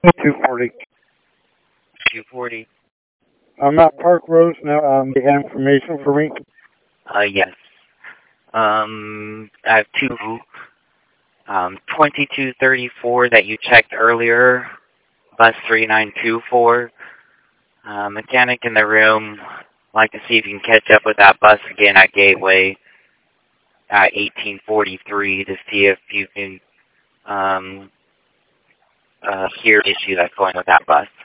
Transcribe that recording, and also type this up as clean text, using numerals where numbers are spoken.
240. 240. I'm at Park Rose now. You got information for me? Yes. I have two. 2234 that you checked earlier, bus 3924. Mechanic in the room. Like to see if you can catch up with that bus again at Gateway at 1843 to see if you can hear the issue that's going with that bus.